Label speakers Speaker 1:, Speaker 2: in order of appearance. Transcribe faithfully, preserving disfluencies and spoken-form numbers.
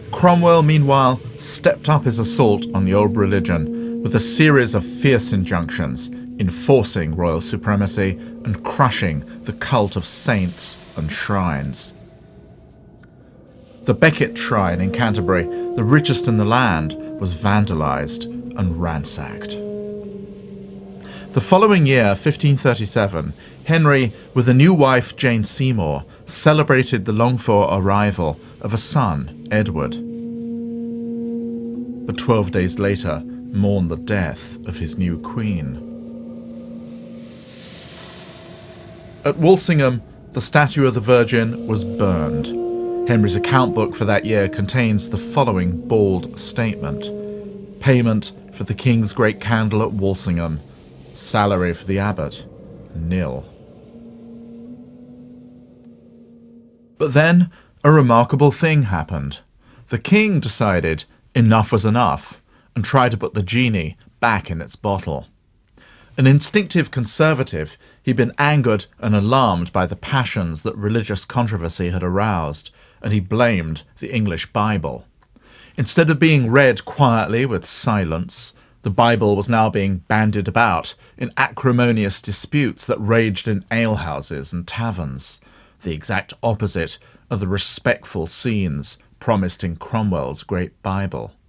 Speaker 1: Cromwell, meanwhile, stepped up his assault on the old religion with a series of fierce injunctions enforcing royal supremacy and crushing the cult of saints and shrines. The Becket Shrine in Canterbury, the richest in the land, was vandalised and ransacked. The following year, fifteen thirty-seven, Henry, with a new wife, Jane Seymour, celebrated the longed-for arrival of a son, Edward. But twelve days later, mourned the death of his new queen. At Walsingham, the statue of the Virgin was burned. Henry's account book for that year contains the following bald statement: payment for the King's Great Candle at Walsingham, salary for the abbot, nil. But then a remarkable thing happened. The king decided enough was enough and tried to put the genie back in its bottle. An instinctive conservative, he'd been angered and alarmed by the passions that religious controversy had aroused, and he blamed the English Bible. Instead of being read quietly with silence, the Bible was now being bandied about in acrimonious disputes that raged in alehouses and taverns, the exact opposite of the respectful scenes promised in Cromwell's great Bible.